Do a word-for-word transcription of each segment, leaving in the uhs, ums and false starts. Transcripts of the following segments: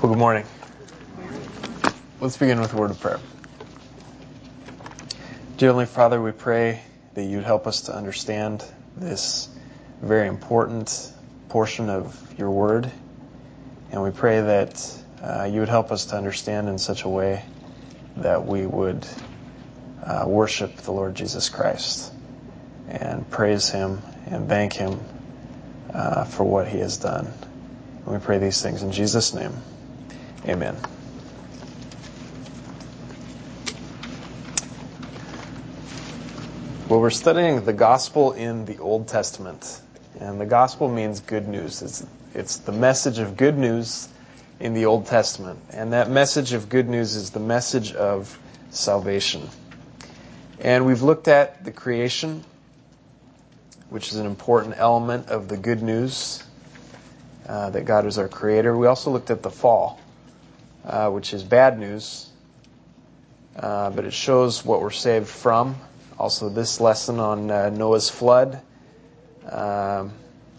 Well, good morning. Let's begin with a word of prayer. Dear Heavenly Father, we pray that you'd help us to understand this very important portion of your word. And we pray that uh, you would help us to understand in such a way that we would uh, worship the Lord Jesus Christ and praise him and thank him uh, for what he has done. And we pray these things in Jesus' name. Amen. Well, we're studying the gospel in the Old Testament. And the gospel means good news. It's, it's the message of good news in the Old Testament. And that message of good news is the message of salvation. And we've looked at the creation, which is an important element of the good news, uh, that God is our creator. We also looked at the fall, uh, which is bad news, uh, but it shows what we're saved from. Also, this lesson on uh, Noah's flood um,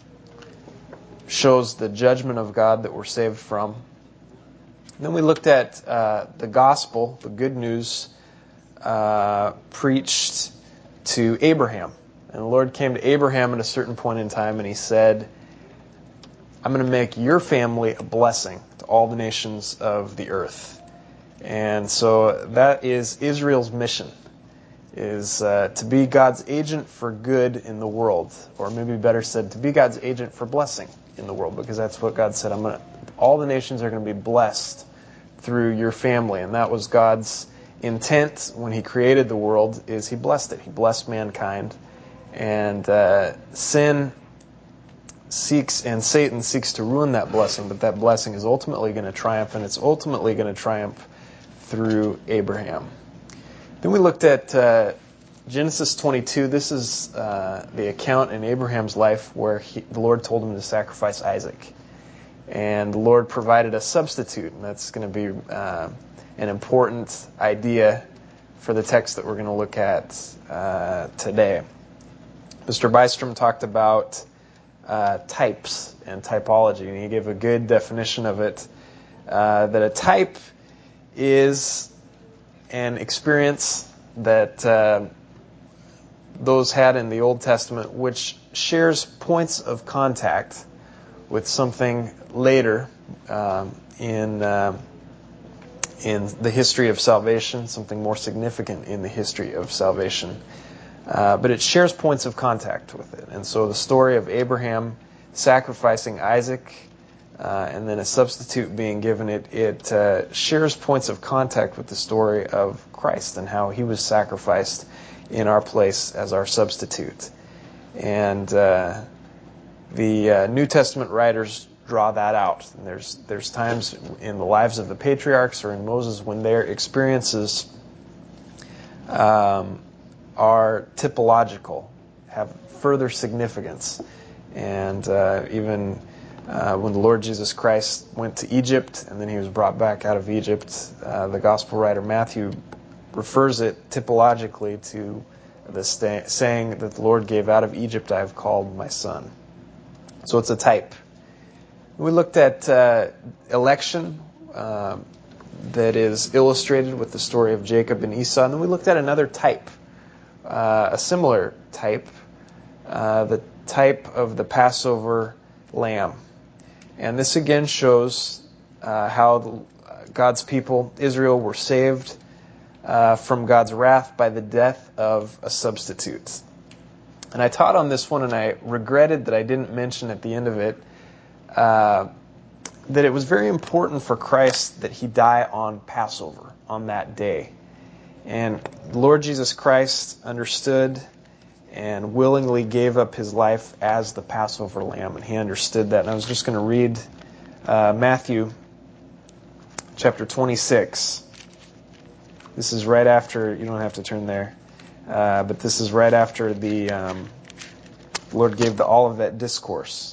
shows the judgment of God that we're saved from. And then we looked at uh, the gospel, the good news, uh, preached to Abraham. And the Lord came to Abraham at a certain point in time, and he said, I'm going to make your family a blessing to all the nations of the earth. And so that is Israel's mission, is uh, to be God's agent for good in the world, or maybe better said, to be God's agent for blessing in the world, because that's what God said. I'm going to, all the nations are going to be blessed through your family, and that was God's intent when he created the world, is he blessed it. He blessed mankind, and uh, sin seeks, and Satan seeks to ruin that blessing, but that blessing is ultimately going to triumph, and it's ultimately going to triumph through Abraham. Then we looked at uh, Genesis twenty-two. This is uh, the account in Abraham's life where he, the Lord told him to sacrifice Isaac. And the Lord provided a substitute, and that's going to be uh, an important idea for the text that we're going to look at uh, today. Mister Bystrom talked about uh, types and typology, and he gave a good definition of it, uh, that a type is an experience that uh, those had in the Old Testament, which shares points of contact with something later um, in uh, in the history of salvation, something more significant in the history of salvation. Uh, but it shares points of contact with it. And so the story of Abraham sacrificing Isaac, Uh, and then a substitute being given, it it uh, shares points of contact with the story of Christ and how he was sacrificed in our place as our substitute. And uh, the uh, New Testament writers draw that out. And there's there's times in the lives of the patriarchs or in Moses when their experiences um, are typological, have further significance, and uh, even Uh, when the Lord Jesus Christ went to Egypt and then he was brought back out of Egypt, uh, the gospel writer Matthew refers it typologically to the sta- saying that the Lord gave, out of Egypt I have called my son. So it's a type. We looked at uh, election uh, that is illustrated with the story of Jacob and Esau. And then we looked at another type, uh, a similar type, uh, the type of the Passover lamb. And this again shows uh, how the, uh, God's people, Israel, were saved uh, from God's wrath by the death of a substitute. And I taught on this one, and I regretted that I didn't mention at the end of it uh, that it was very important for Christ that he die on Passover, on that day. And the Lord Jesus Christ understood and willingly gave up his life as the Passover lamb, and he understood that. And I was just going to read uh, Matthew chapter twenty-six. This is right after, you don't have to turn there, uh, but this is right after the, um, the Lord gave the Olivet discourse.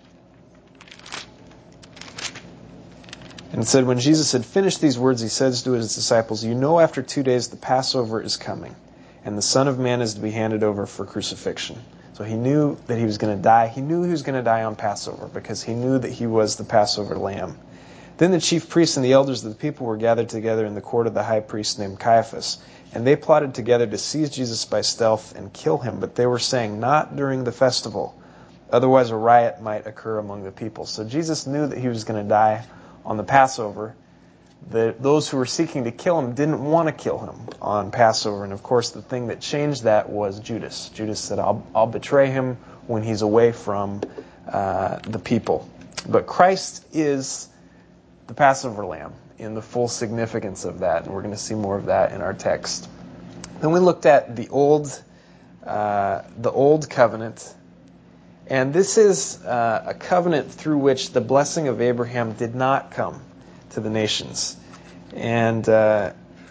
And it said, when Jesus had finished these words, he says to his disciples, you know after two days the Passover is coming, and the Son of Man is to be handed over for crucifixion. So he knew that he was going to die. He knew he was going to die on Passover because he knew that he was the Passover lamb. Then the chief priests and the elders of the people were gathered together in the court of the high priest named Caiaphas. And they plotted together to seize Jesus by stealth and kill him. But they were saying, not during the festival. Otherwise a riot might occur among the people. So Jesus knew that he was going to die on the Passover. The, those who were seeking to kill him didn't want to kill him on Passover. And of course the thing that changed that was Judas. Judas said, I'll, I'll betray him when he's away from uh, the people. But Christ is the Passover lamb in the full significance of that. And we're going to see more of that in our text. Then we looked at the old, uh, the old covenant. And this is uh, a covenant through which the blessing of Abraham did not come to the nations. And uh,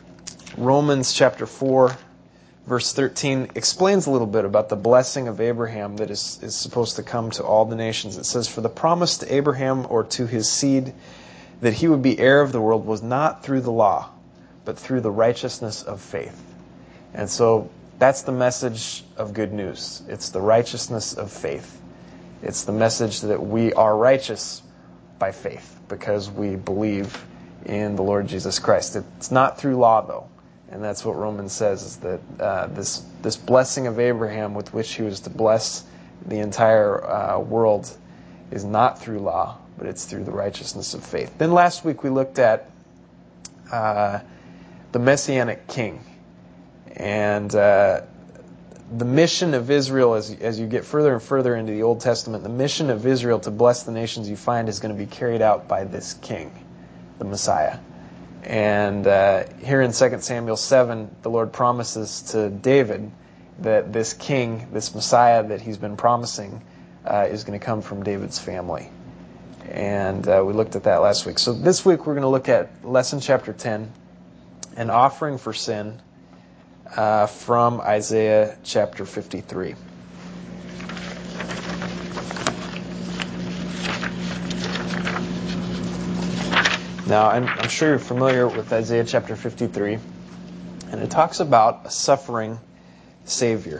Romans chapter four, verse thirteen explains a little bit about the blessing of Abraham that is, is supposed to come to all the nations. It says, for the promise to Abraham or to his seed that he would be heir of the world was not through the law, but through the righteousness of faith. And so that's the message of good news. It's the righteousness of faith. It's the message that we are righteous by faith because we believe in the Lord Jesus Christ. It's not through law, though. And that's what Romans says, is that uh, this this blessing of Abraham with which he was to bless the entire uh, world is not through law, but it's through the righteousness of faith. Then last week we looked at uh, the Messianic King. And uh, the mission of Israel, as, as you get further and further into the Old Testament, the mission of Israel to bless the nations you find is going to be carried out by this king, the Messiah. And uh, here in Second Samuel seven, the Lord promises to David that this king, this Messiah that he's been promising, uh, is going to come from David's family. And uh, we looked at that last week. So this week we're going to look at lesson chapter ten, an offering for sin, uh, from Isaiah chapter fifty-three. Now, I'm, I'm sure you're familiar with Isaiah chapter fifty-three, and it talks about a suffering Savior.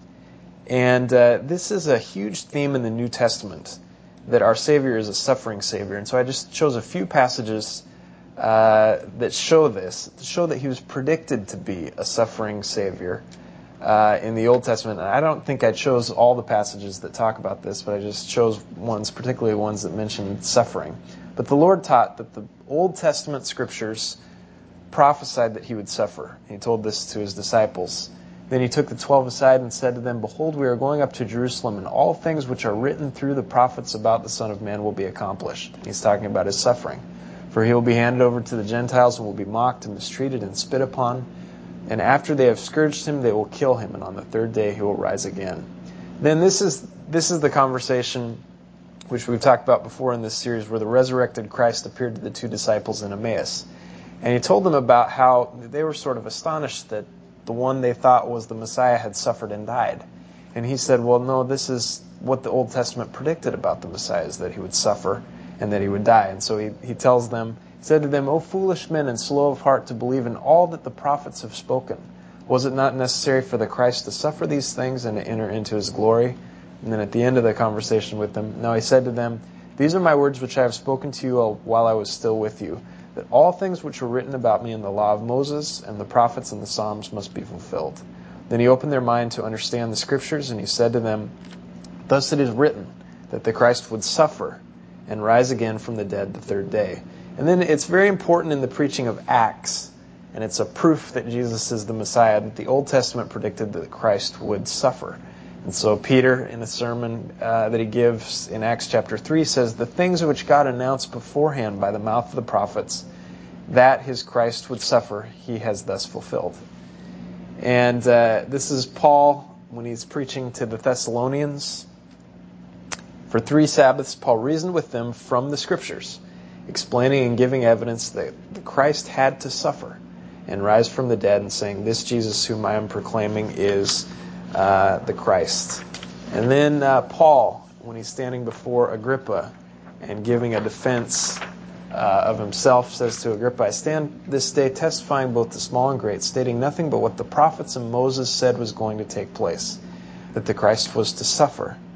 And uh, this is a huge theme in the New Testament, that our Savior is a suffering Savior. And so I just chose a few passages uh, that show this, to show that he was predicted to be a suffering Savior uh, in the Old Testament. And I don't think I chose all the passages that talk about this, but I just chose ones, particularly ones that mention suffering. But the Lord taught that the Old Testament scriptures prophesied that he would suffer. He told this to his disciples. Then he took the twelve aside and said to them, behold, we are going up to Jerusalem, and all things which are written through the prophets about the Son of Man will be accomplished. He's talking about his suffering. For he will be handed over to the Gentiles and will be mocked and mistreated and spit upon. And after they have scourged him, they will kill him, and on the third day he will rise again. Then this is this is the conversation which we've talked about before in this series, where the resurrected Christ appeared to the two disciples in Emmaus. And he told them about how they were sort of astonished that the one they thought was the Messiah had suffered and died. And he said, well, no, this is what the Old Testament predicted about the Messiah, is that he would suffer and that he would die. And so he, he tells them, he said to them, O foolish men and slow of heart to believe in all that the prophets have spoken. Was it not necessary for the Christ to suffer these things and to enter into his glory? And then at the end of the conversation with them, now he said to them, these are my words which I have spoken to you while I was still with you, that all things which were written about me in the law of Moses and the prophets and the Psalms must be fulfilled. Then he opened their mind to understand the Scriptures, and he said to them, thus it is written, that the Christ would suffer and rise again from the dead the third day. And then it's very important in the preaching of Acts, and it's a proof that Jesus is the Messiah, that the Old Testament predicted that Christ would suffer. And so Peter, in a sermon uh, that he gives in Acts chapter three, says, the things which God announced beforehand by the mouth of the prophets, that his Christ would suffer, he has thus fulfilled. And uh, this is Paul, when he's preaching to the Thessalonians. For three Sabbaths, Paul reasoned with them from the Scriptures, explaining and giving evidence that the Christ had to suffer and rise from the dead, and saying, this Jesus whom I am proclaiming is Uh, the Christ. And then uh, Paul, when he's standing before Agrippa and giving a defense uh, of himself, says to Agrippa, I stand this day testifying both to small and great, stating nothing but what the prophets and Moses said was going to take place, that the Christ was to suffer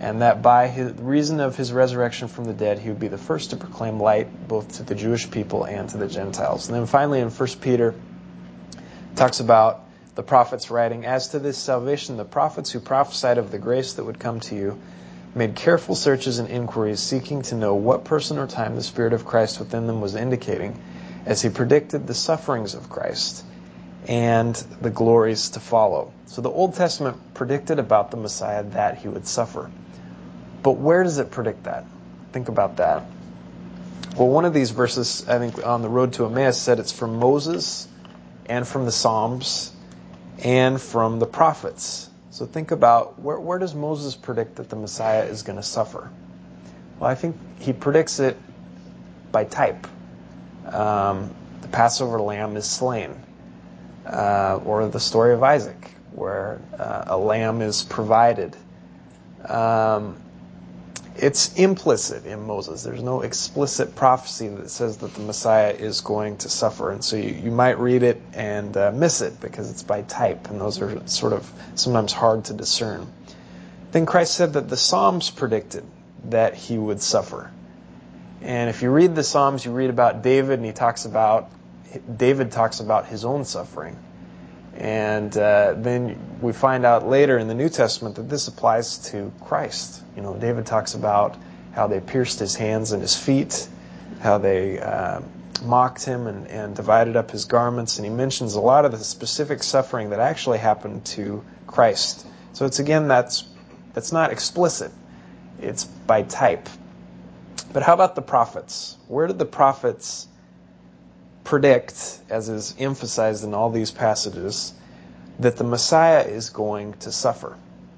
and that by his reason of his resurrection from the dead, he would be the first to proclaim light both to the Jewish people and to the Gentiles. And then finally in First Peter, it talks about the prophets writing, "As to this salvation, the prophets who prophesied of the grace that would come to you made careful searches and inquiries, seeking to know what person or time the Spirit of Christ within them was indicating, as he predicted the sufferings of Christ and the glories to follow." So the Old Testament predicted about the Messiah that he would suffer. But where does it predict that? Think about that. Well, one of these verses, I think on the road to Emmaus, said it's from Moses and from the Psalms and from the prophets. So think about, where, where does Moses predict that the Messiah is going to suffer? Well, I think he predicts it by type. Um, the Passover lamb is slain. Uh, or the story of Isaac, where uh, a lamb is provided. Um, it's implicit in Moses. There's no explicit prophecy that says that the Messiah is going to suffer. And so you, you might read it and uh, miss it because it's by type, and those are sort of sometimes hard to discern. Then Christ said that the Psalms predicted that he would suffer. And if you read the Psalms, you read about David, and he talks about David talks about his own suffering. And uh, then we find out later in the New Testament that this applies to Christ. You know, David talks about how they pierced his hands and his feet, how they uh, mocked him and, and divided up his garments, and he mentions a lot of the specific suffering that actually happened to Christ. So it's, again, that's that's not explicit. It's by type. But how about the prophets? Where did the prophets predict, as is emphasized in all these passages, that the Messiah is going to suffer?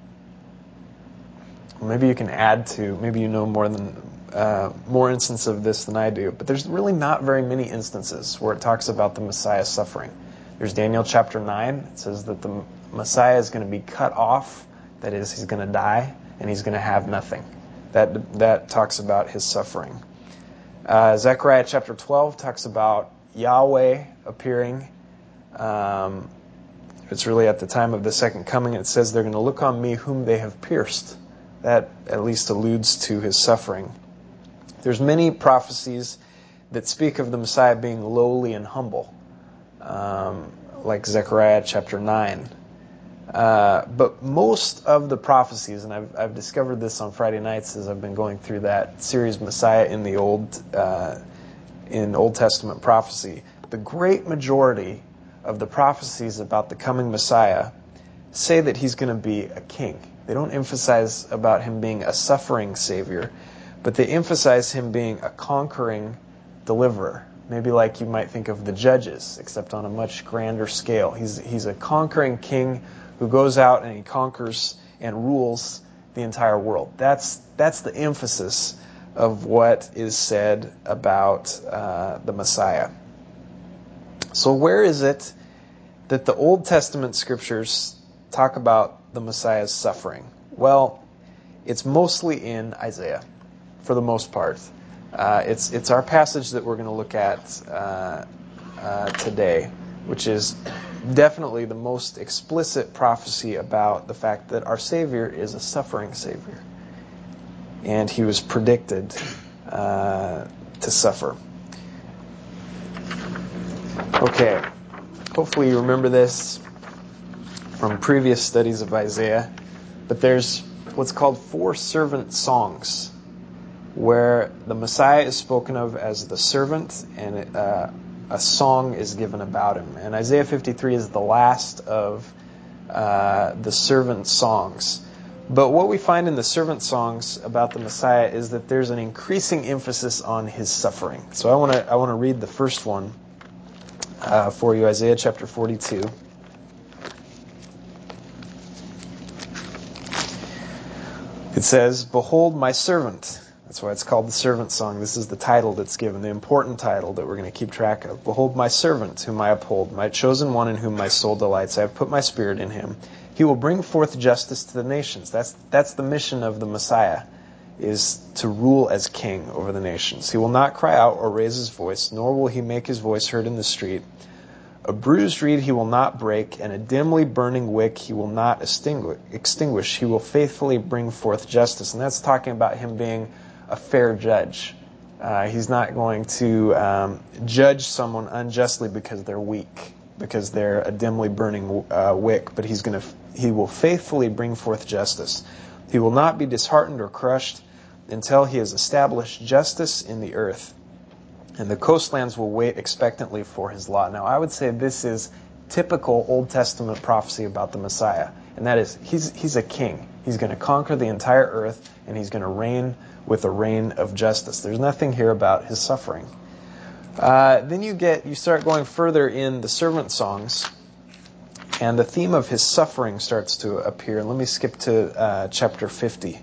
Maybe you can add to, maybe you know more than uh, more instances of this than I do, but there's really not very many instances where it talks about the Messiah suffering. There's Daniel chapter nine. It says that the Messiah is going to be cut off. That is, he's going to die, and he's going to have nothing. That that talks about his suffering. Uh, Zechariah chapter twelve talks about Yahweh appearing. Um, it's really at the time of the second coming. It says they're going to look on me whom they have pierced. That at least alludes to his suffering. There's many prophecies that speak of the Messiah being lowly and humble, um, like Zechariah chapter nine. Uh, but most of the prophecies, and I've, I've discovered this on Friday nights as I've been going through that series Messiah in the Old uh, in Old Testament prophecy, the great majority of the prophecies about the coming Messiah say that he's going to be a king. They don't emphasize about him being a suffering Savior, but they emphasize him being a conquering deliverer. Maybe like you might think of the Judges, except on a much grander scale. He's he's a conquering king who goes out and he conquers and rules the entire world. That's that's the emphasis of what is said about uh, the Messiah. So where is it that the Old Testament scriptures talk about the Messiah's suffering? Well, it's mostly in Isaiah, for the most part. Uh, it's it's our passage that we're going to look at uh, uh, today, which is definitely the most explicit prophecy about the fact that our Savior is a suffering Savior. And he was predicted uh, to suffer. Okay, hopefully you remember this from previous studies of Isaiah, but there's what's called four servant songs, where the Messiah is spoken of as the servant, and uh, a song is given about him. And Isaiah fifty-three is the last of uh, the servant songs. But what we find in the servant songs about the Messiah is that there's an increasing emphasis on his suffering. So I want to I want to read the first one uh, for you, Isaiah chapter forty-two. It says, "Behold my servant." That's why it's called the servant song. This is the title that's given, the important title that we're going to keep track of. "Behold my servant, whom I uphold, my chosen one in whom my soul delights. I have put my spirit in him. He will bring forth justice to the nations." That's that's the mission of the Messiah, is to rule as king over the nations. "He will not cry out or raise his voice, nor will he make his voice heard in the street. A bruised reed he will not break, and a dimly burning wick he will not extinguish. He will faithfully bring forth justice. And that's talking about him being a fair judge. Uh, he's not going to um, judge someone unjustly because they're weak, because they're a dimly burning uh, wick, but he's going to he will faithfully bring forth justice. He will not be disheartened or crushed until he has established justice in the earth. And the coastlands will wait expectantly for his law. Now, I would say this is typical Old Testament prophecy about the Messiah. And that is, he's he's a king. He's going to conquer the entire earth, and he's going to reign with a reign of justice. There's nothing here about his suffering. Uh, then you get you start going further in the servant songs, and the theme of his suffering starts to appear. Let me skip to uh, chapter fifty.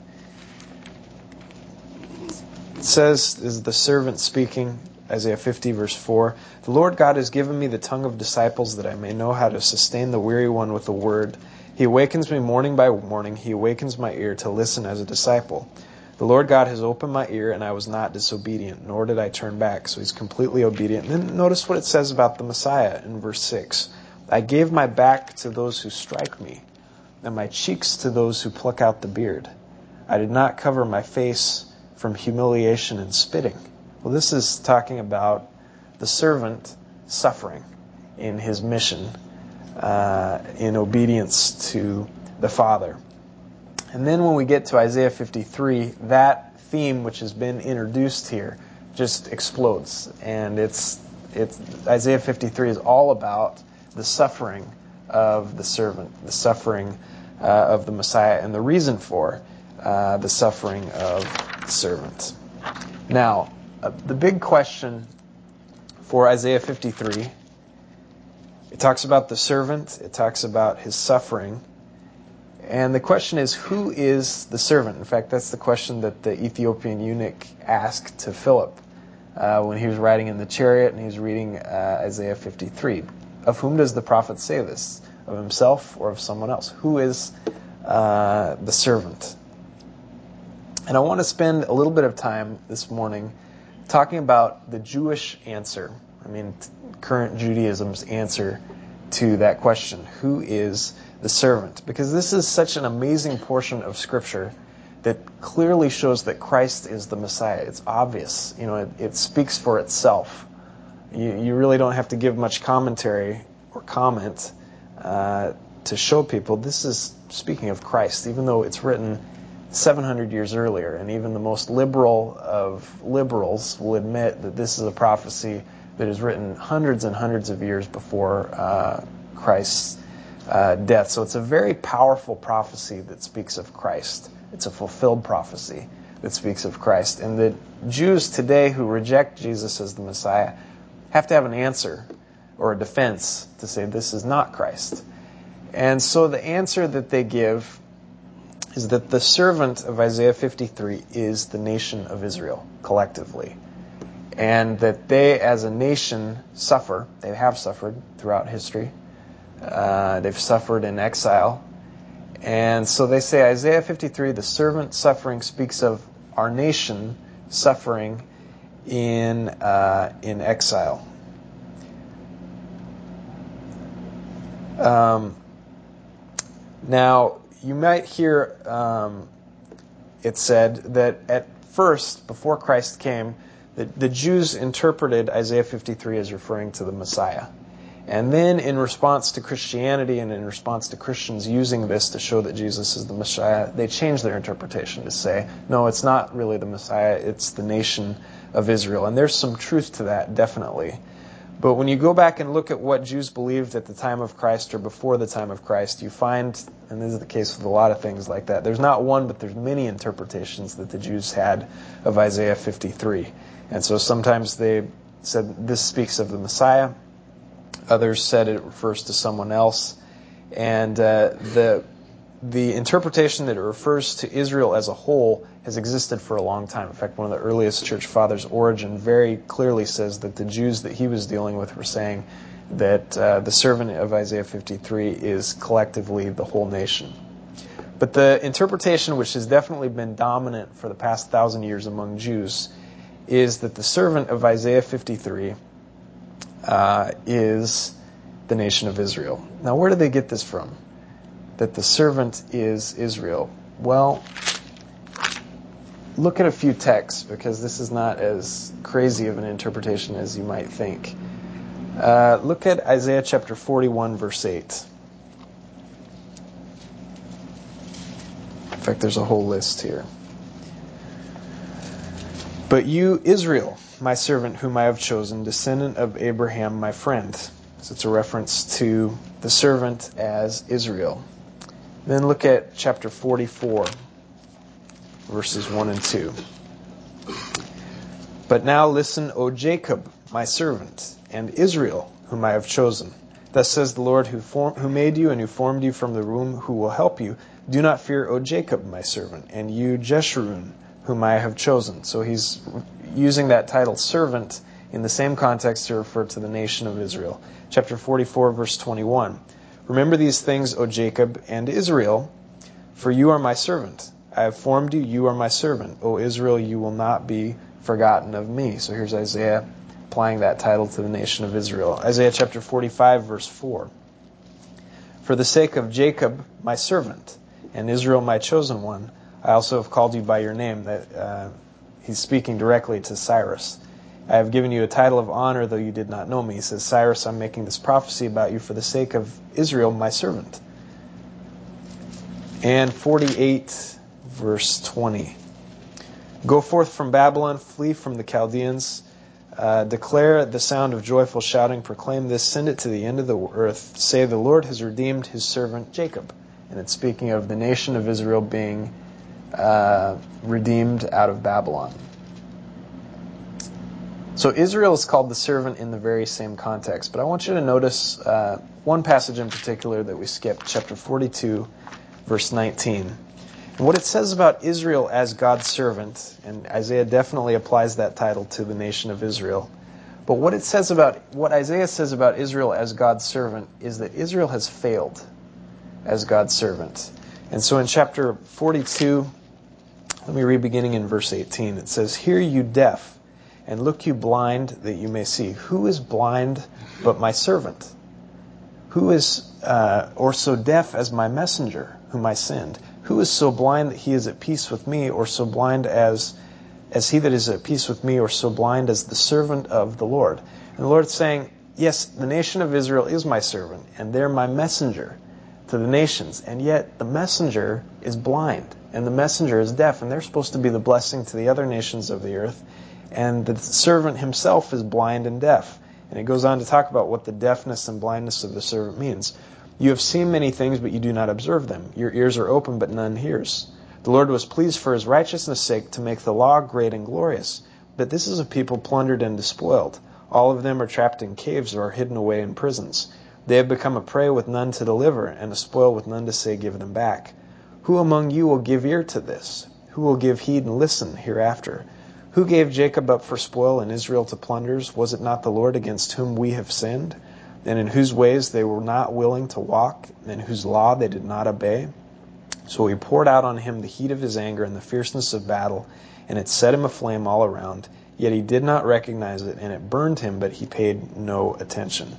It says, is the servant speaking, Isaiah fifty, verse four, "The Lord God has given me the tongue of disciples that I may know how to sustain the weary one with a word. He awakens me morning by morning. He awakens my ear to listen as a disciple. The Lord God has opened my ear, and I was not disobedient, nor did I turn back." So he's completely obedient. And then notice what it says about the Messiah in verse six. "I gave my back to those who strike me, and my cheeks to those who pluck out the beard. I did not cover my face from humiliation and spitting." Well, this is talking about the servant suffering in his mission, uh, in obedience to the Father. And then when we get to Isaiah fifty-three, that theme which has been introduced here just explodes. And it's it's Isaiah fifty-three is all about the suffering of the servant, the suffering uh, of the Messiah, and the reason for uh, the suffering of the servant. Now, uh, the big question for Isaiah fifty-three, it talks about the servant, it talks about his suffering, and the question is, who is the servant? In fact, that's the question that the Ethiopian eunuch asked to Philip uh, when he was riding in the chariot and he was reading uh, Isaiah fifty-three. Of whom does the prophet say this? Of himself or of someone else? Who is uh, the servant? And I want to spend a little bit of time this morning talking about the Jewish answer. I mean, current Judaism's answer to that question. Who is the servant? Because this is such an amazing portion of Scripture that clearly shows that Christ is the Messiah. It's obvious. You know, it, it speaks for itself. You, you really don't have to give much commentary or comment uh, to show people this is speaking of Christ, even though it's written seven hundred years earlier. And even the most liberal of liberals will admit that this is a prophecy that is written hundreds and hundreds of years before uh, Christ's uh, death. So it's a very powerful prophecy that speaks of Christ. It's a fulfilled prophecy that speaks of Christ. And the Jews today who reject Jesus as the Messiah have to have an answer or a defense to say this is not Christ. And so the answer that they give is that the servant of Isaiah fifty-three is the nation of Israel collectively. And that they as a nation suffer. They have suffered throughout history. Uh, they've suffered in exile. And so they say Isaiah fifty-three, the servant suffering, speaks of our nation suffering in uh, in exile. Um, now, you might hear um, it said that at first, before Christ came, the, the Jews interpreted Isaiah fifty-three as referring to the Messiah. And then in response to Christianity and in response to Christians using this to show that Jesus is the Messiah, they changed their interpretation to say, no, it's not really the Messiah, it's the nation of Israel. And there's some truth to that, definitely. But when you go back and look at what Jews believed at the time of Christ or before the time of Christ, you find, and this is the case with a lot of things like that, there's not one, but there's many interpretations that the Jews had of Isaiah fifty-three. And so sometimes they said this speaks of the Messiah. Others said it refers to someone else. And uh, the the interpretation that it refers to Israel as a whole has existed for a long time. In fact, one of the earliest church fathers, Origen, very clearly says that the Jews that he was dealing with were saying that uh, the servant of Isaiah fifty-three is collectively the whole nation. But the interpretation which has definitely been dominant for the past thousand years among Jews is that the servant of Isaiah fifty-three uh, is the nation of Israel. Now, where do they get this from? That the servant is Israel. Well, look at a few texts, because this is not as crazy of an interpretation as you might think. Uh, look at Isaiah chapter forty-one, verse eight. In fact, there's a whole list here. But you, Israel, my servant whom I have chosen, descendant of Abraham, my friend. So it's a reference to the servant as Israel. Then look at chapter forty-four, verses one and two. But now listen, O Jacob, my servant, and Israel, whom I have chosen. Thus says the Lord, who, form, who made you and who formed you from the womb, who will help you. Do not fear, O Jacob, my servant, and you, Jeshurun, whom I have chosen. So he's using that title, servant, in the same context to refer to the nation of Israel. Chapter forty-four, verse twenty-one. Remember these things, O Jacob and Israel, for you are my servant. I have formed you, you are my servant. O Israel, you will not be forgotten of me. So here's Isaiah applying that title to the nation of Israel. Isaiah chapter forty-five, verse four. For the sake of Jacob, my servant, and Israel, my chosen one, I also have called you by your name. That uh, he's speaking directly to Cyrus. I have given you a title of honor, though you did not know me. He says, Cyrus, I'm making this prophecy about you for the sake of Israel, my servant. And forty-eight, verse twenty. Go forth from Babylon, flee from the Chaldeans. Uh, declare the sound of joyful shouting. Proclaim this, send it to the end of the earth. Say, the Lord has redeemed his servant Jacob. And it's speaking of the nation of Israel being uh, redeemed out of Babylon. So Israel is called the servant in the very same context. But I want you to notice uh, one passage in particular that we skipped, chapter forty-two, verse nineteen. And what it says about Israel as God's servant, and Isaiah definitely applies that title to the nation of Israel. But what it says about, what Isaiah says about Israel as God's servant is that Israel has failed as God's servant. And so in chapter forty-two, let me read beginning in verse eighteen. It says, Hear you deaf, and look you blind, that you may see. Who is blind but my servant? Who is, uh, or so deaf as my messenger, whom I send? Who is so blind that he is at peace with me, or so blind as, as he that is at peace with me, or so blind as the servant of the Lord? And the Lord's saying, yes, the nation of Israel is my servant, and they're my messenger to the nations, and yet the messenger is blind, and the messenger is deaf, and they're supposed to be the blessing to the other nations of the earth, and the servant himself is blind and deaf. And it goes on to talk about what the deafness and blindness of the servant means. You have seen many things, but you do not observe them. Your ears are open, but none hears. The Lord was pleased for his righteousness' sake to make the law great and glorious. But this is a people plundered and despoiled. All of them are trapped in caves or are hidden away in prisons. They have become a prey with none to deliver, and a spoil with none to say, give them back. Who among you will give ear to this? Who will give heed and listen hereafter? Who gave Jacob up for spoil and Israel to plunders? Was it not the Lord against whom we have sinned, and in whose ways they were not willing to walk, and whose law they did not obey? So he poured out on him the heat of his anger and the fierceness of battle, and it set him aflame all around. Yet he did not recognize it, and it burned him, but he paid no attention.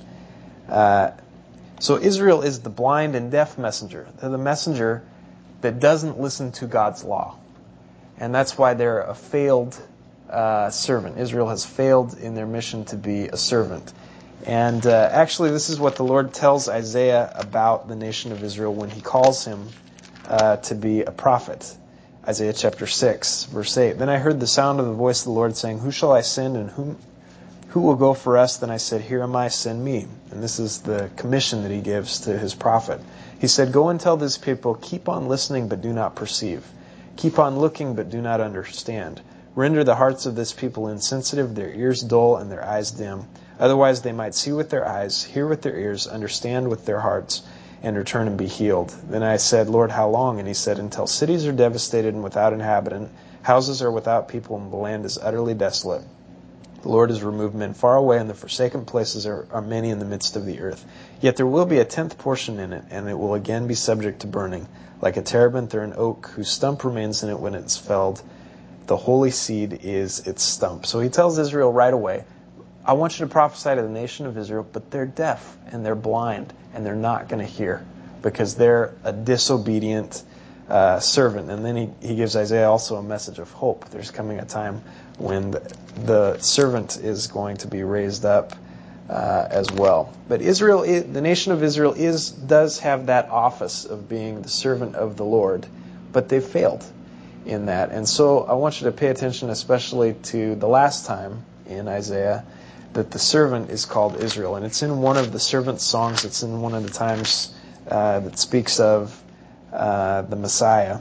Uh, so Israel is the blind and deaf messenger. They're the messenger that doesn't listen to God's law. And that's why they're a failed uh, servant. Israel has failed in their mission to be a servant. And uh, actually, this is what the Lord tells Isaiah about the nation of Israel when he calls him uh, to be a prophet. Isaiah chapter six, verse eight. Then I heard the sound of the voice of the Lord saying, Who shall I send, and whom, who will go for us? Then I said, Here am I, send me. And this is the commission that he gives to his prophet. He said, Go and tell this people, keep on listening, but do not perceive. Keep on looking, but do not understand. Render the hearts of this people insensitive, their ears dull, and their eyes dim. Otherwise they might see with their eyes, hear with their ears, understand with their hearts, and return and be healed. Then I said, Lord, how long? And he said, Until cities are devastated and without inhabitant, houses are without people, and the land is utterly desolate. The Lord has removed men far away, and the forsaken places are, are many in the midst of the earth. Yet there will be a tenth portion in it, and it will again be subject to burning, like a terebinth or an oak, whose stump remains in it when it's felled. The holy seed is its stump. So he tells Israel right away, I want you to prophesy to the nation of Israel, but they're deaf and they're blind and they're not going to hear because they're a disobedient uh, servant. And then he, he gives Isaiah also a message of hope. There's coming a time when the, the servant is going to be raised up uh, as well. But Israel, is, the nation of Israel is does have that office of being the servant of the Lord, but they've failed in that. And so I want you to pay attention especially to the last time in Isaiah that the servant is called Israel. And it's in one of the servant songs. It's in one of the times uh, that speaks of uh, the Messiah.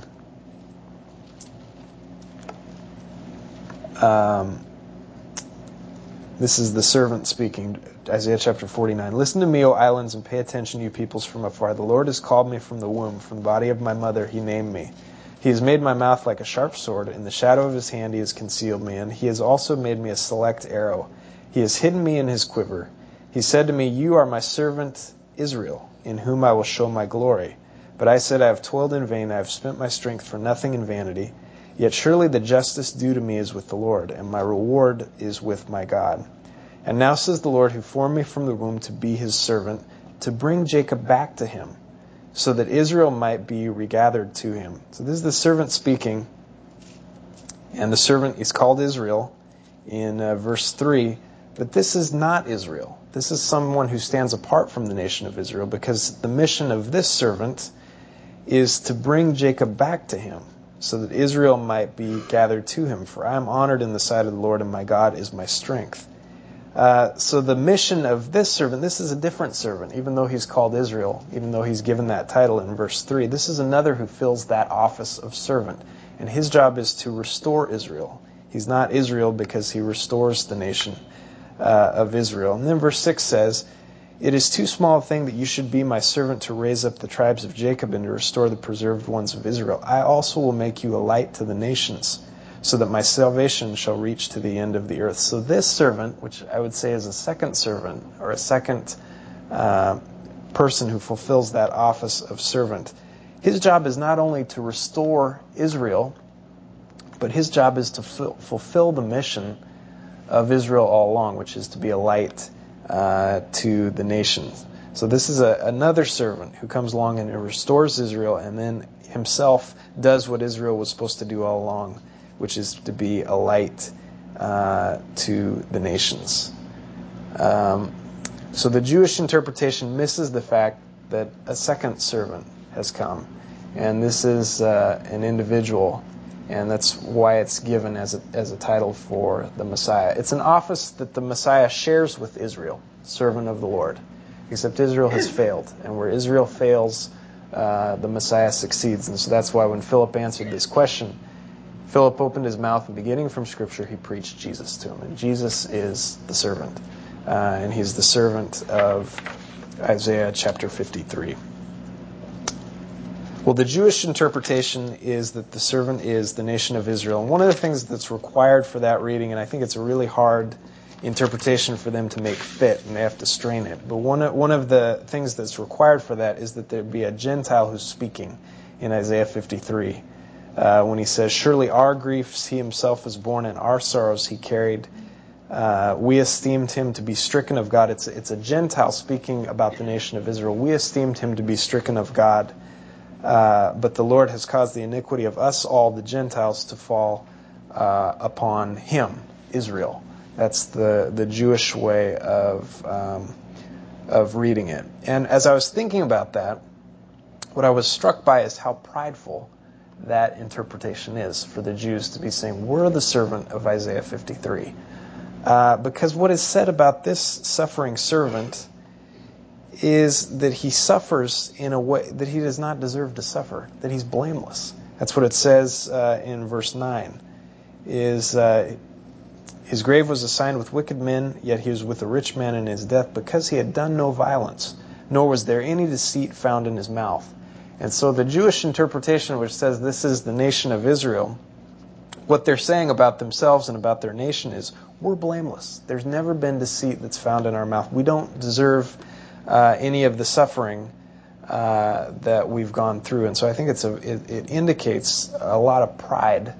Um, this is the servant speaking, Isaiah chapter forty-nine. Listen to me, O islands, and pay attention, you peoples from afar. The Lord has called me from the womb, from the body of my mother he named me. He has made my mouth like a sharp sword. In the shadow of his hand he has concealed me, and he has also made me a select arrow. He has hidden me in his quiver. He said to me, you are my servant Israel, in whom I will show my glory. But I said, I have toiled in vain, I have spent my strength for nothing in vanity. Yet surely the justice due to me is with the Lord, and my reward is with my God. And now says the Lord, who formed me from the womb to be his servant, to bring Jacob back to him, so that Israel might be regathered to him. So this is the servant speaking, and the servant is called Israel in uh, verse three. But this is not Israel. This is someone who stands apart from the nation of Israel, because the mission of this servant is to bring Jacob back to him, so that Israel might be gathered to him. For I am honored in the sight of the Lord, and my God is my strength. Uh, so the mission of this servant, this is a different servant, even though he's called Israel, even though he's given that title in verse three. This is another who fills that office of servant, and his job is to restore Israel. He's not Israel because he restores the nation uh, of Israel. And then verse six says, it is too small a thing that you should be my servant to raise up the tribes of Jacob and to restore the preserved ones of Israel. I also will make you a light to the nations, so that my salvation shall reach to the end of the earth. So this servant, which I would say is a second servant, or a second uh, person who fulfills that office of servant, his job is not only to restore Israel, but his job is to f- fulfill the mission of Israel all along, which is to be a light uh, to the nations. So this is a, another servant who comes along and restores Israel, and then himself does what Israel was supposed to do all along, which is to be a light uh, to the nations. Um, so the Jewish interpretation misses the fact that a second servant has come, and this is uh, an individual, and that's why it's given as a, as a title for the Messiah. It's an office that the Messiah shares with Israel, servant of the Lord, except Israel has failed, and where Israel fails, uh, the Messiah succeeds. And so that's why when Philip answered this question, Philip opened his mouth, and beginning from Scripture, he preached Jesus to him. And Jesus is the servant. Uh, and he's the servant of Isaiah chapter fifty-three. Well, the Jewish interpretation is that the servant is the nation of Israel. And one of the things that's required for that reading, and I think it's a really hard interpretation for them to make fit, and they have to strain it. But one of, one of the things that's required for that is that there be a Gentile who's speaking in Isaiah fifty-three. Uh, when he says, surely our griefs he himself was borne, and our sorrows he carried. Uh, we esteemed him to be stricken of God. It's, it's a Gentile speaking about the nation of Israel. We esteemed him to be stricken of God, uh, but the Lord has caused the iniquity of us all, the Gentiles, to fall uh, upon him, Israel. That's the, the Jewish way of, um, of reading it. And as I was thinking about that, what I was struck by is how prideful that interpretation is for the Jews to be saying, we're the servant of Isaiah fifty-three. Uh, because what is said about this suffering servant is that he suffers in a way that he does not deserve to suffer, that he's blameless. That's what it says uh, in verse nine, is uh, his grave was assigned with wicked men, yet he was with a rich man in his death, because he had done no violence, nor was there any deceit found in his mouth. And so the Jewish interpretation, which says this is the nation of Israel, what they're saying about themselves and about their nation is, we're blameless. There's never been deceit that's found in our mouth. We don't deserve uh, any of the suffering uh, that we've gone through. And so I think it's a, it, it indicates a lot of pride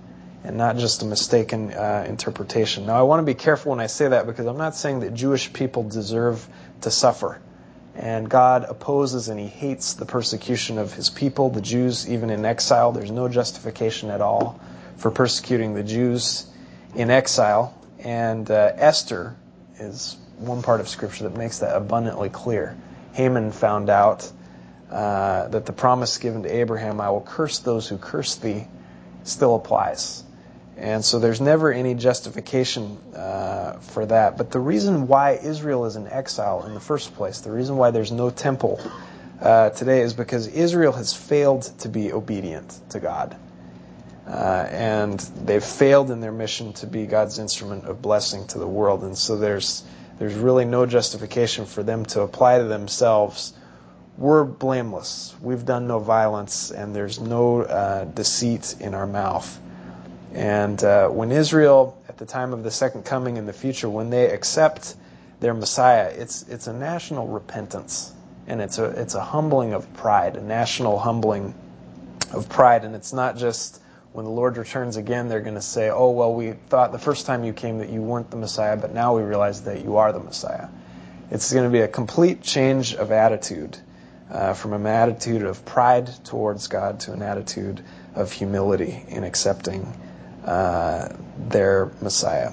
and not just a mistaken uh, interpretation. Now, I want to be careful when I say that, because I'm not saying that Jewish people deserve to suffer. And God opposes and he hates the persecution of his people, the Jews, even in exile. There's no justification at all for persecuting the Jews in exile. And uh, Esther is one part of Scripture that makes that abundantly clear. Haman found out uh, that the promise given to Abraham, I will curse those who curse thee, still applies. And so there's never any justification uh, for that. But the reason why Israel is in exile in the first place, the reason why there's no temple uh, today, is because Israel has failed to be obedient to God. Uh, and they've failed in their mission to be God's instrument of blessing to the world. And so there's there's really no justification for them to apply to themselves, we're blameless, we've done no violence, and there's no uh, deceit in our mouth. And uh, when Israel, at the time of the second coming in the future, when they accept their Messiah, it's it's a national repentance, and it's a it's a humbling of pride, a national humbling of pride. And it's not just when the Lord returns again, they're going to say, oh, well, we thought the first time you came that you weren't the Messiah, but now we realize that you are the Messiah. It's going to be a complete change of attitude, uh, from an attitude of pride towards God to an attitude of humility in accepting Uh, their Messiah.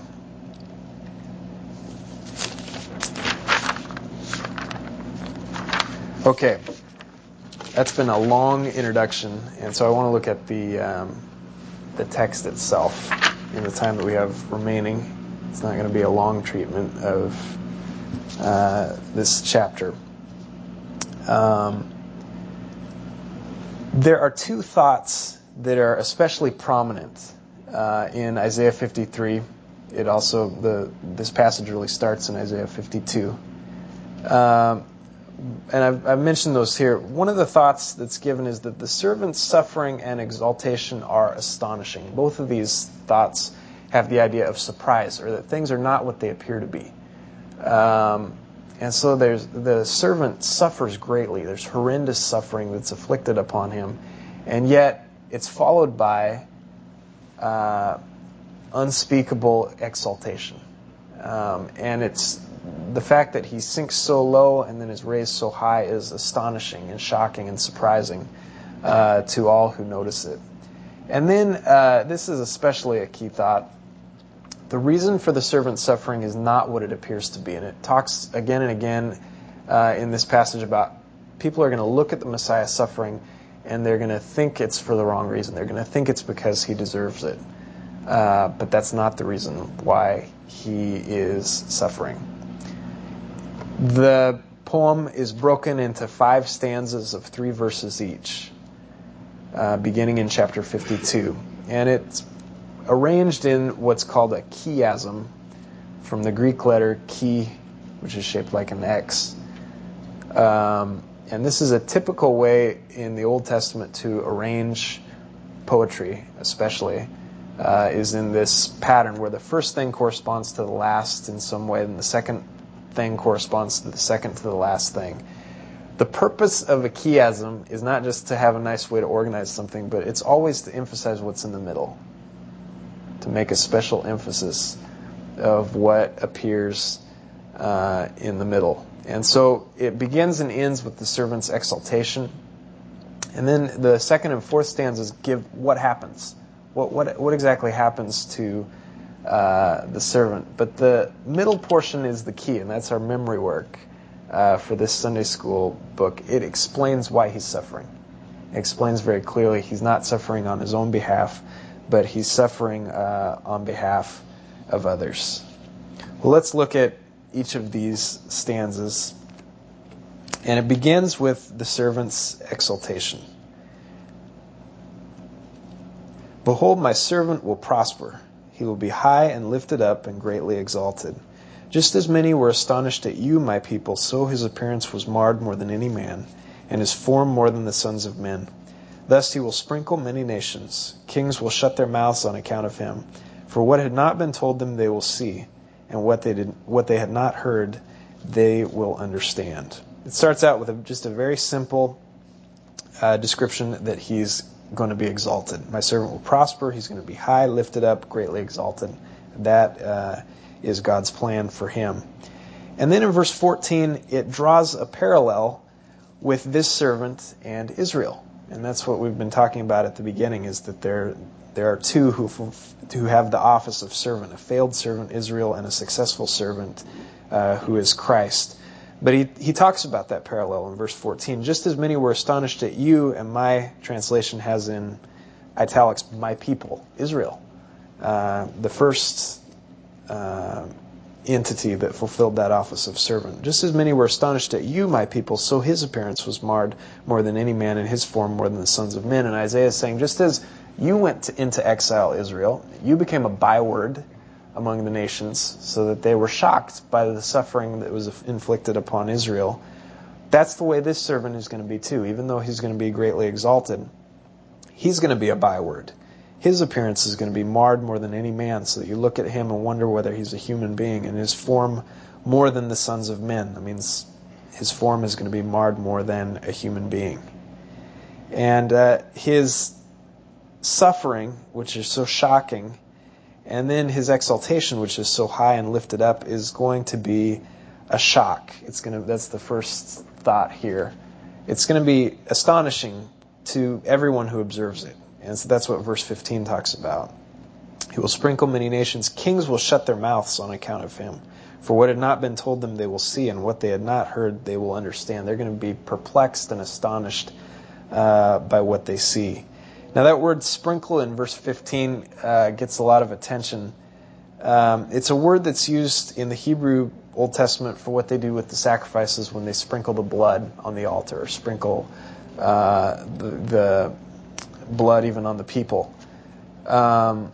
Okay, that's been a long introduction, and so I want to look at the um, the text itself in the time that we have remaining. It's not going to be a long treatment of uh, this chapter. Um, there are two thoughts that are especially prominent Uh, in Isaiah fifty-three. It also, the this passage really starts in Isaiah fifty-two. Um, and I've, I've mentioned those here. One of the thoughts that's given is that the servant's suffering and exaltation are astonishing. Both of these thoughts have the idea of surprise, or that things are not what they appear to be. Um, and so there's the servant suffers greatly. There's horrendous suffering that's afflicted upon him. And yet it's followed by Uh, unspeakable exaltation. Um, and it's the fact that he sinks so low and then is raised so high is astonishing and shocking and surprising uh, to all who notice it. And then uh, this is especially a key thought. The reason for the servant's suffering is not what it appears to be. And it talks again and again uh, in this passage about people are going to look at the Messiah suffering and they're going to think it's for the wrong reason. They're going to think it's because he deserves it. Uh, but that's not the reason why he is suffering. The poem is broken into five stanzas of three verses each, uh, beginning in chapter fifty-two. And it's arranged in what's called a chiasm, from the Greek letter chi, which is shaped like an X. Um, And this is a typical way in the Old Testament to arrange poetry, especially, uh, is in this pattern where the first thing corresponds to the last in some way, and the second thing corresponds to the second to the last thing. The purpose of a chiasm is not just to have a nice way to organize something, but it's always to emphasize what's in the middle, to make a special emphasis of what appears uh, in the middle. And so it begins and ends with the servant's exaltation. And then the second and fourth stanzas give what happens. What what what exactly happens to uh, the servant. But the middle portion is the key, and that's our memory work uh, for this Sunday school book. It explains why he's suffering. It explains very clearly he's not suffering on his own behalf, but he's suffering uh, on behalf of others. Well, let's look at each of these stanzas. And it begins with the servant's exaltation. Behold, my servant will prosper. He will be high and lifted up and greatly exalted. Just as many were astonished at you, my people, so his appearance was marred more than any man, and his form more than the sons of men. Thus he will sprinkle many nations. Kings will shut their mouths on account of him. For what had not been told them they will see, and what they did, what they had not heard, they will understand. It starts out with a, just a very simple uh, description that he's going to be exalted. My servant will prosper. He's going to be high, lifted up, greatly exalted. That uh, is God's plan for him. And then in verse fourteen, it draws a parallel with this servant and Israel. And that's what we've been talking about at the beginning, is that there there are two who who have the office of servant, a failed servant, Israel, and a successful servant uh, who is Christ. But he, he talks about that parallel in verse fourteen. Just as many were astonished at you, and my translation has in italics, my people, Israel. Uh, the first uh, entity that fulfilled that office of servant. Just as many were astonished at you, my people, so his appearance was marred more than any man, and his form more than the sons of men. And Isaiah is saying, just as you went to, into exile, Israel, you became a byword among the nations, so that they were shocked by the suffering that was inflicted upon Israel. That's the way this servant is going to be too. Even though he's going to be greatly exalted, he's going to be a byword. His appearance is going to be marred more than any man, so that you look at him and wonder whether he's a human being, and his form more than the sons of men. That means his form is going to be marred more than a human being. And uh, his suffering, which is so shocking, and then his exaltation, which is so high and lifted up, is going to be a shock. It's going to, that's the first thought here. It's going to be astonishing to everyone who observes it. And so that's what verse fifteen talks about. He will sprinkle many nations. Kings will shut their mouths on account of him. For what had not been told them they will see, and what they had not heard they will understand. They're going to be perplexed and astonished uh, by what they see. Now that word sprinkle in verse fifteen uh, gets a lot of attention. Um, it's a word that's used in the Hebrew Old Testament for what they do with the sacrifices when they sprinkle the blood on the altar, or sprinkle uh, the, the blood even on the people. Um,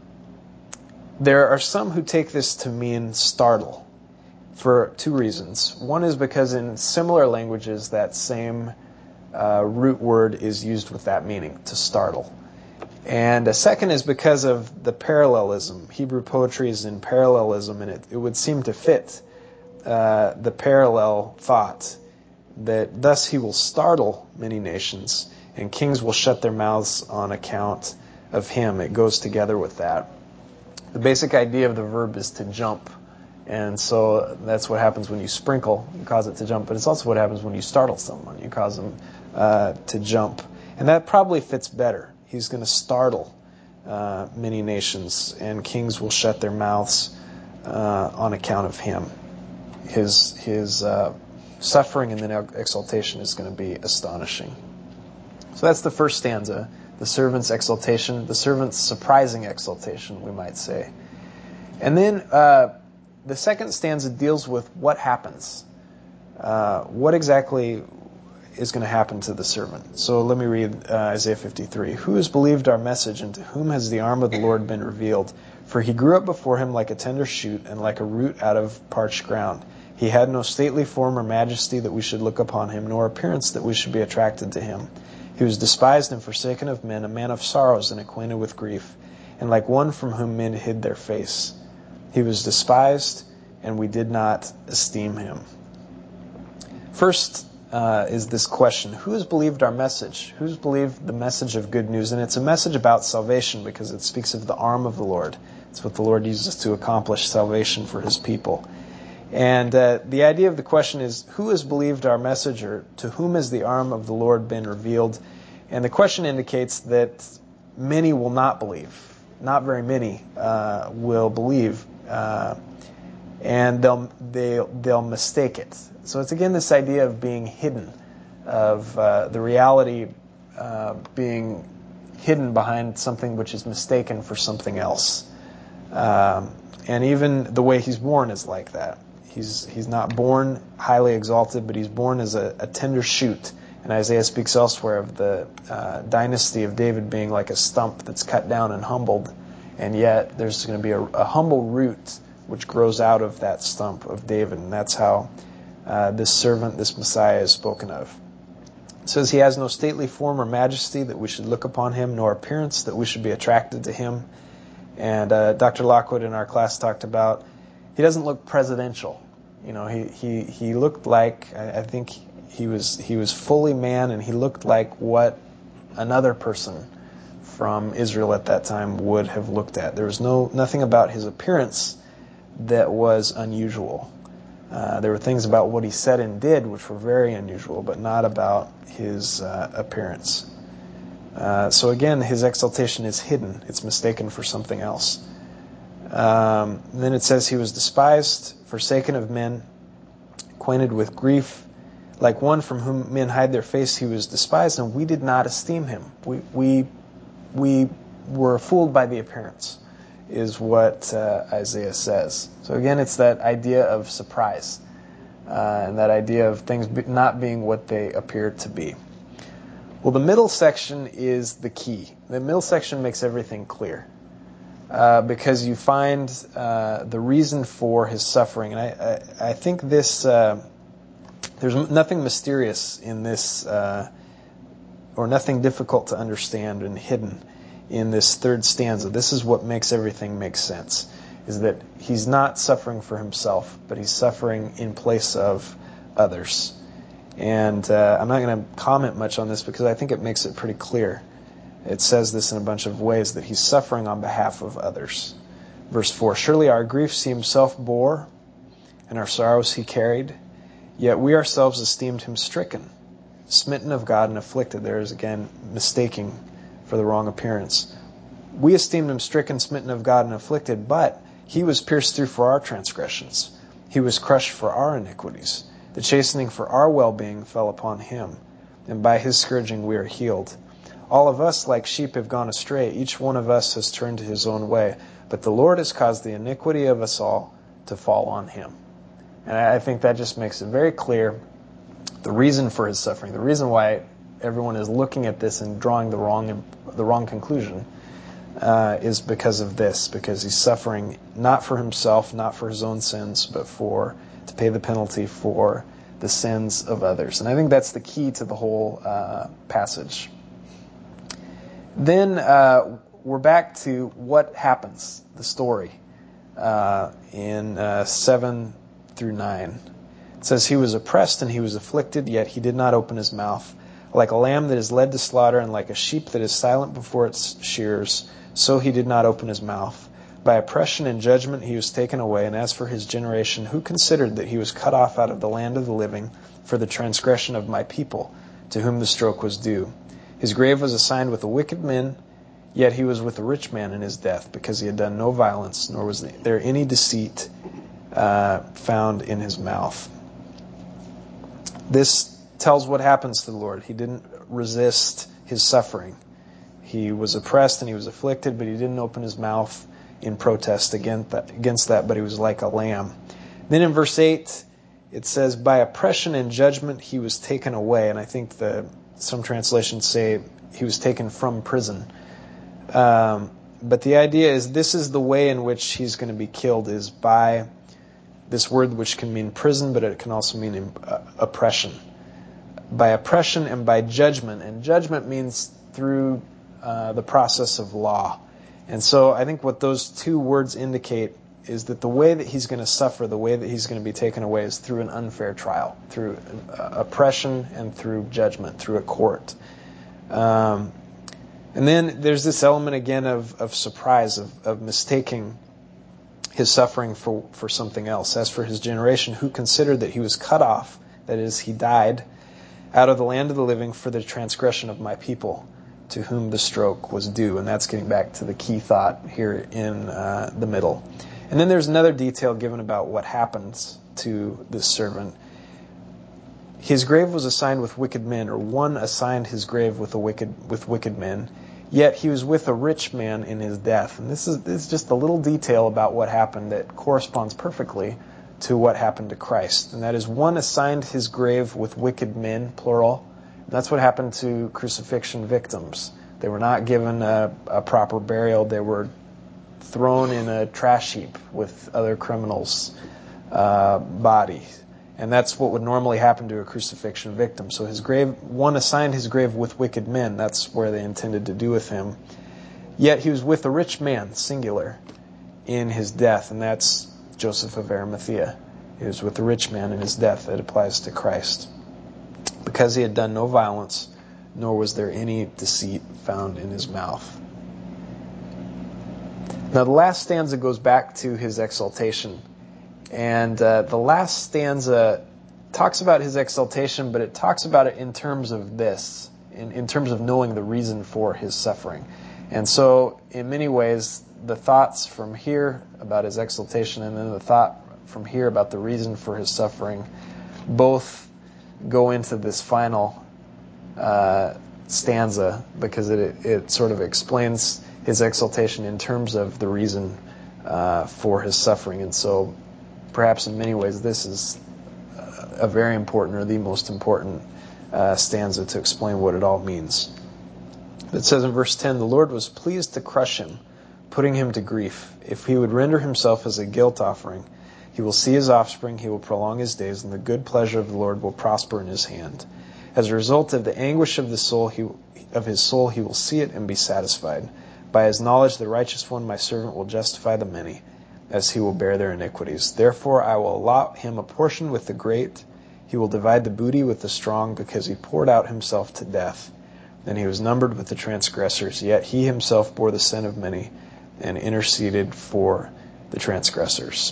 there are some who take this to mean startle for two reasons. One is because in similar languages that same uh, root word is used with that meaning, to startle. And a second is because of the parallelism. Hebrew poetry is in parallelism, and it, it would seem to fit uh, the parallel thought that thus he will startle many nations, and kings will shut their mouths on account of him. It goes together with that. The basic idea of the verb is to jump, and so that's what happens when you sprinkle. You cause it to jump, but it's also what happens when you startle someone. You cause them uh, to jump. And that probably fits better. He's going to startle uh, many nations, and kings will shut their mouths uh, on account of him. His his uh, suffering and then exaltation is going to be astonishing. So that's the first stanza, the servant's exaltation, the servant's surprising exaltation, we might say. And then uh, the second stanza deals with what happens. Uh, what exactly is going to happen to the servant. So let me read uh, Isaiah fifty-three. Who has believed our message, and to whom has the arm of the Lord been revealed? For he grew up before him like a tender shoot, and like a root out of parched ground. He had no stately form or majesty that we should look upon him, nor appearance that we should be attracted to him. He was despised and forsaken of men, a man of sorrows and acquainted with grief, and like one from whom men hid their face. He was despised, and we did not esteem him. First, Uh, is this question: who has believed our message? Who's believed the message of good news? And it's a message about salvation, because it speaks of the arm of the Lord. It's what the Lord uses to accomplish salvation for his people. And uh, the idea of the question is, who has believed our message, or to whom has the arm of the Lord been revealed? And the question indicates that many will not believe. Not very many uh, will believe. Uh, and they'll, they'll, they'll mistake it. So it's again this idea of being hidden, of uh, the reality uh, being hidden behind something which is mistaken for something else. Um, and even the way he's born is like that. He's he's not born highly exalted, but he's born as a, a tender shoot. And Isaiah speaks elsewhere of the uh, dynasty of David being like a stump that's cut down and humbled, and yet there's going to be a, a humble root which grows out of that stump of David, and that's how Uh, this servant, this Messiah, is spoken of. It says he has no stately form or majesty that we should look upon him, nor appearance that we should be attracted to him. And uh, Doctor Lockwood in our class talked about, he doesn't look presidential. You know, he he, he looked like, I, I think he was he was fully man, and he looked like what another person from Israel at that time would have looked at. There was no nothing about his appearance that was unusual. Uh, there were things about what he said and did which were very unusual, but not about his uh, appearance. Uh, so again, his exaltation is hidden. It's mistaken for something else. Um, then it says he was despised, forsaken of men, acquainted with grief. Like one from whom men hide their face, he was despised, and we did not esteem him. We we we were fooled by the appearance, is what uh, Isaiah says. So again, it's that idea of surprise, uh, and that idea of things be, not being what they appear to be. Well, the middle section is the key. The middle section makes everything clear, uh, because you find uh, the reason for his suffering. And I, I, I think this, uh, there's nothing mysterious in this, uh, or nothing difficult to understand and hidden in this third stanza. This is what makes everything make sense, is that he's not suffering for himself, but he's suffering in place of others. And uh, I'm not going to comment much on this because I think it makes it pretty clear. It says this in a bunch of ways, that he's suffering on behalf of others. Verse four, surely our griefs he himself bore, and our sorrows he carried, yet we ourselves esteemed him stricken, smitten of God and afflicted. There is again mistaking for the wrong appearance. We esteemed him stricken, smitten of God and afflicted, but he was pierced through for our transgressions. He was crushed for our iniquities. The chastening for our well-being fell upon him, and by his scourging we are healed. All of us like sheep have gone astray. Each one of us has turned to his own way. But the Lord has caused the iniquity of us all to fall on him. And I think that just makes it very clear the reason for his suffering, the reason why everyone is looking at this and drawing the wrong the wrong conclusion, uh, is because of this, because he's suffering not for himself, not for his own sins, but for to pay the penalty for the sins of others. And I think that's the key to the whole uh, passage. Then uh, we're back to what happens, the story, uh, in uh, seven through nine. It says, he was oppressed and he was afflicted, yet he did not open his mouth. Like a lamb that is led to slaughter, and like a sheep that is silent before its shearers, so he did not open his mouth. By oppression and judgment he was taken away, and as for his generation, who considered that he was cut off out of the land of the living for the transgression of my people, to whom the stroke was due? His grave was assigned with the wicked men, yet he was with a rich man in his death, because he had done no violence, nor was there any deceit uh, found in his mouth. This tells what happens to the Lord. He didn't resist his suffering. He was oppressed and he was afflicted, but he didn't open his mouth in protest against that, against that, but he was like a lamb. Then in verse eight, it says, by oppression and judgment he was taken away. And I think the some translations say he was taken from prison. Um, but the idea is this is the way in which he's going to be killed, is by this word which can mean prison, but it can also mean uh, oppression. By oppression and by judgment. And judgment means through uh, the process of law. And so I think what those two words indicate is that the way that he's going to suffer, the way that he's going to be taken away, is through an unfair trial, through uh, oppression and through judgment, through a court. Um, and then there's this element again of, of surprise, of, of mistaking his suffering for, for something else. As for his generation, who considered that he was cut off, that is, he died, out of the land of the living for the transgression of my people, to whom the stroke was due. And that's getting back to the key thought here in uh, the middle. And then there's another detail given about what happens to this servant. His grave was assigned with wicked men, or one assigned his grave with a wicked with wicked men, yet he was with a rich man in his death. And this is, this is just a little detail about what happened that corresponds perfectly to what happened to Christ. And that is, one assigned his grave with wicked men, plural. That's what happened to crucifixion victims. They were not given a, a proper burial. They were thrown in a trash heap with other criminals' uh, bodies. And that's what would normally happen to a crucifixion victim. So his grave, one assigned his grave with wicked men. That's where they intended to do with him. Yet he was with a rich man, singular, in his death. And that's Joseph of Arimathea. He was with a rich man in his death. That applies to Christ. Because he had done no violence, nor was there any deceit found in his mouth. Now the last stanza goes back to his exaltation. And uh, the last stanza talks about his exaltation, but it talks about it in terms of this, in, in terms of knowing the reason for his suffering. And so, in many ways, the thoughts from here about his exaltation and then the thought from here about the reason for his suffering both go into this final uh, stanza, because it, it sort of explains his exaltation in terms of the reason uh, for his suffering. And so, perhaps in many ways, this is a very important, or the most important uh, stanza to explain what it all means. It says in verse ten, "The Lord was pleased to crush him, putting him to grief. If he would render himself as a guilt offering, he will see his offspring, he will prolong his days, and the good pleasure of the Lord will prosper in his hand. As a result of the anguish of the soul, he, of his soul, he will see it and be satisfied. By his knowledge, the righteous one, my servant, will justify the many, as he will bear their iniquities. Therefore I will allot him a portion with the great. He will divide the booty with the strong, because he poured out himself to death. Then he was numbered with the transgressors, yet he himself bore the sin of many and interceded for the transgressors."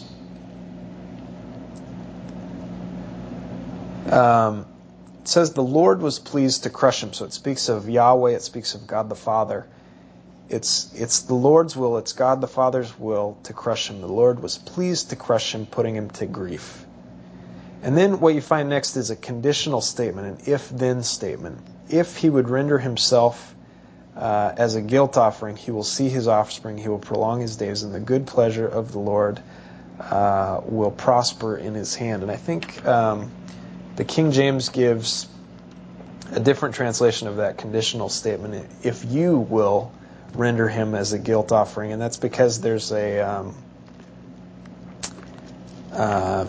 Um, it says the Lord was pleased to crush him. So it speaks of Yahweh, it speaks of God the Father. It's it's the Lord's will, it's God the Father's will to crush him. The Lord was pleased to crush him, putting him to grief. And then what you find next is a conditional statement, an if-then statement. If he would render himself uh, as a guilt offering, he will see his offspring, he will prolong his days, and the good pleasure of the Lord uh, will prosper in his hand. And I think um, the King James gives a different translation of that conditional statement. If you will render him as a guilt offering, and that's because there's a um, uh,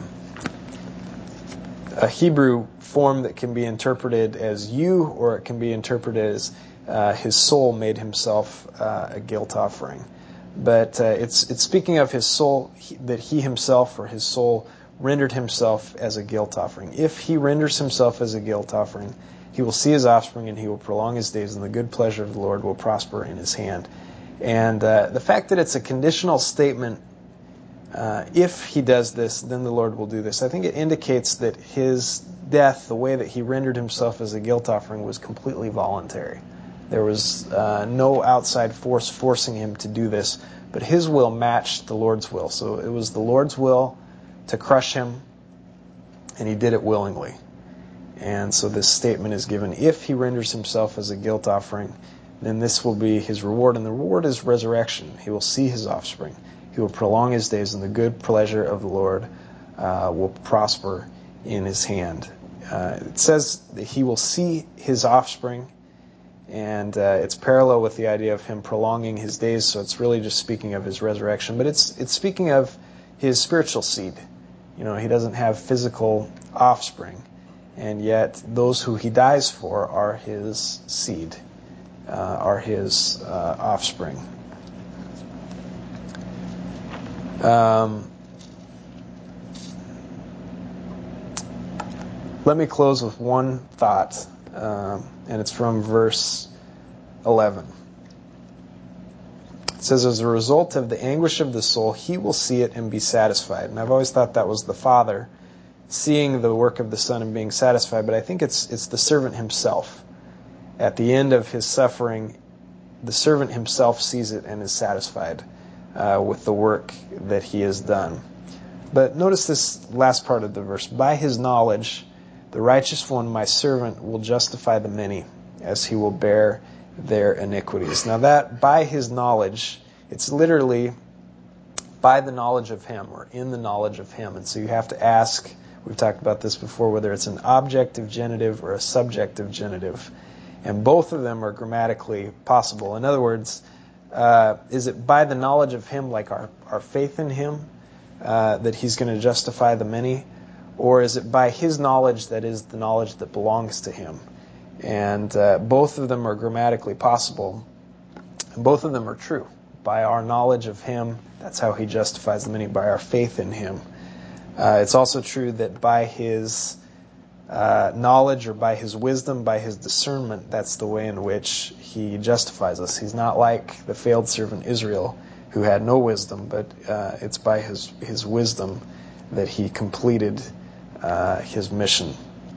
a Hebrew form that can be interpreted as you, or it can be interpreted as uh, his soul made himself uh, a guilt offering. But uh, it's it's speaking of his soul, he, that he himself, or his soul, rendered himself as a guilt offering. If he renders himself as a guilt offering, he will see his offspring, and he will prolong his days, and the good pleasure of the Lord will prosper in his hand. And uh, the fact that it's a conditional statement, uh, if he does this, then the Lord will do this, I think it indicates that his death, the way that he rendered himself as a guilt offering, was completely voluntary. There was uh, no outside force forcing him to do this, but his will matched the Lord's will. So it was the Lord's will to crush him, and he did it willingly. And so this statement is given, if he renders himself as a guilt offering, then this will be his reward. And the reward is resurrection. He will see his offspring. He will prolong his days, and the good pleasure of the Lord uh, will prosper in his hand. Uh, it says that he will see his offspring, and uh, it's parallel with the idea of him prolonging his days, so it's really just speaking of his resurrection. But it's it's speaking of his spiritual seed. You know, he doesn't have physical offspring, and yet those who he dies for are his seed, uh, are his uh, offspring. Um, let me close with one thought, um, and it's from verse eleven. It says, as a result of the anguish of the soul, he will see it and be satisfied. And I've always thought that was the Father seeing the work of the Son and being satisfied, but I think it's it's the servant himself. At the end of his suffering, the servant himself sees it and is satisfied uh, with the work that he has done. But notice this last part of the verse. By his knowledge, the righteous one, my servant, will justify the many, as he will bear their iniquities. Now that, by his knowledge, it's literally by the knowledge of him, or in the knowledge of him. And so you have to ask, we've talked about this before, whether it's an objective genitive or a subjective genitive. And both of them are grammatically possible. In other words, uh, is it by the knowledge of him, like our, our faith in him, uh, that he's going to justify the many? Or is it by his knowledge, that is the knowledge that belongs to him? And uh, both of them are grammatically possible. And both of them are true. By our knowledge of him, that's how he justifies the many, by our faith in him. Uh, it's also true that by his uh, knowledge, or by his wisdom, by his discernment, that's the way in which he justifies us. He's not like the failed servant Israel, who had no wisdom, but uh, it's by his, his wisdom that he completed uh, his mission.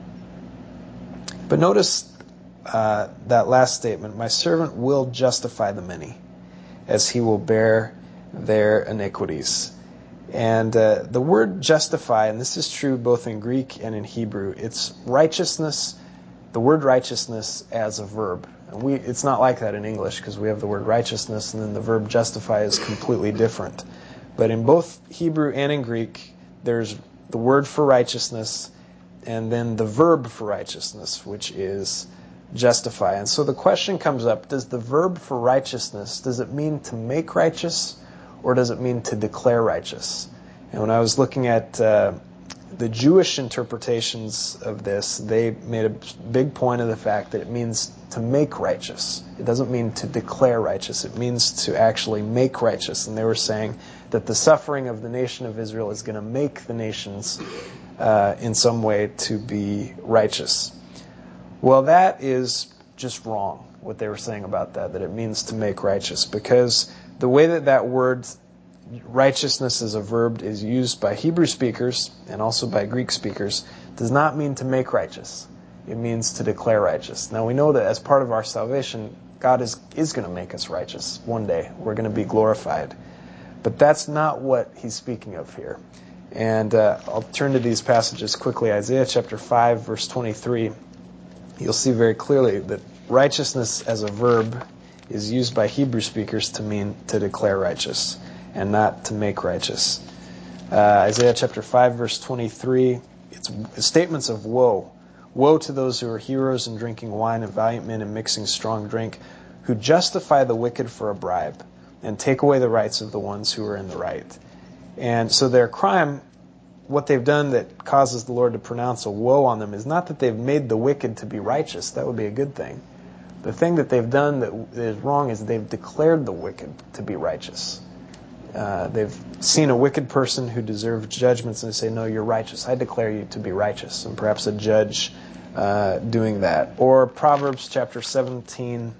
But notice uh, that last statement, my servant will justify the many, as he will bear their iniquities. And uh, the word justify, and this is true both in Greek and in Hebrew, it's righteousness, the word righteousness as a verb. And we, it's not like that in English because we have the word righteousness and then the verb justify is completely different. But in both Hebrew and in Greek, there's the word for righteousness and then the verb for righteousness, which is justify. And so the question comes up, does the verb for righteousness, does it mean to make righteous or does it mean to declare righteous? And when I was looking at uh, the Jewish interpretations of this, they made a big point of the fact that it means to make righteous. It doesn't mean to declare righteous. It means to actually make righteous. And they were saying that the suffering of the nation of Israel is going to make the nations uh, in some way to be righteous. Well, that is just wrong, what they were saying about that, that it means to make righteous, because the way that that word righteousness as a verb is used by Hebrew speakers and also by Greek speakers does not mean to make righteous. It means to declare righteous. Now we know that as part of our salvation, God is, is going to make us righteous one day. We're going to be glorified. But that's not what he's speaking of here. And uh, I'll turn to these passages quickly. Isaiah chapter five, verse twenty-three. You'll see very clearly that righteousness as a verb is used by Hebrew speakers to mean to declare righteous and not to make righteous. Uh, Isaiah chapter five, verse twenty-three, it's statements of woe. Woe to those who are heroes in drinking wine and valiant men in mixing strong drink, who justify the wicked for a bribe and take away the rights of the ones who are in the right. And so their crime, what they've done that causes the Lord to pronounce a woe on them is not that they've made the wicked to be righteous. That would be a good thing. The thing that they've done that is wrong is they've declared the wicked to be righteous. Uh, they've seen a wicked person who deserved judgments and they say, no, you're righteous. I declare you to be righteous. And perhaps a judge uh, doing that. Or Proverbs chapter seventeen,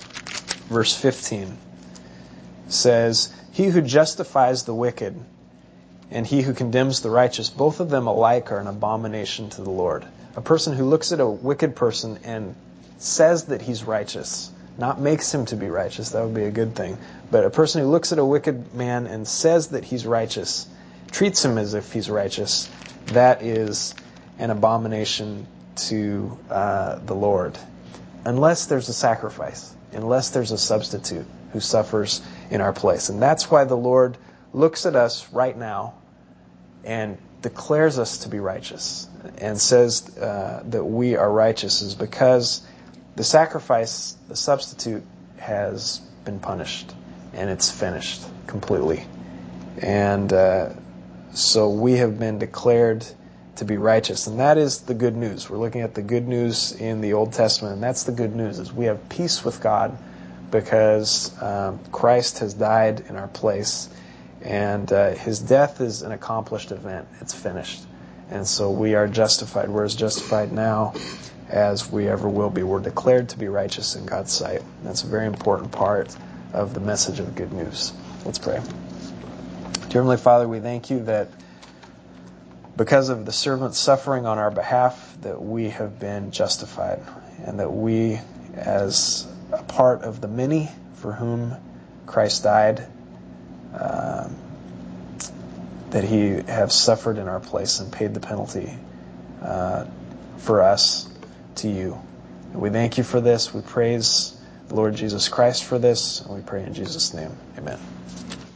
verse fifteen says, he who justifies the wicked and he who condemns the righteous, both of them alike are an abomination to the Lord. A person who looks at a wicked person and says that he's righteous, not makes him to be righteous, that would be a good thing. But a person who looks at a wicked man and says that he's righteous, treats him as if he's righteous, that is an abomination to uh, the Lord. Unless there's a sacrifice, unless there's a substitute who suffers in our place. And that's why the Lord looks at us right now and declares us to be righteous and says uh, that we are righteous, is because the sacrifice, the substitute, has been punished and it's finished completely. And uh, so we have been declared to be righteous. And that is the good news. We're looking at the good news in the Old Testament, and that's the good news, is we have peace with God because um, Christ has died in our place. And uh, his death is an accomplished event. It's finished. And so we are justified. We're as justified now as we ever will be. We're declared to be righteous in God's sight. That's a very important part of the message of good news. Let's pray. Dear Heavenly Father, we thank you that because of the servant's suffering on our behalf, that we have been justified, and that we, as a part of the many for whom Christ died, um, that he has suffered in our place and paid the penalty uh, for us to you. And we thank you for this. We praise the Lord Jesus Christ for this, and we pray in Jesus' name. Amen.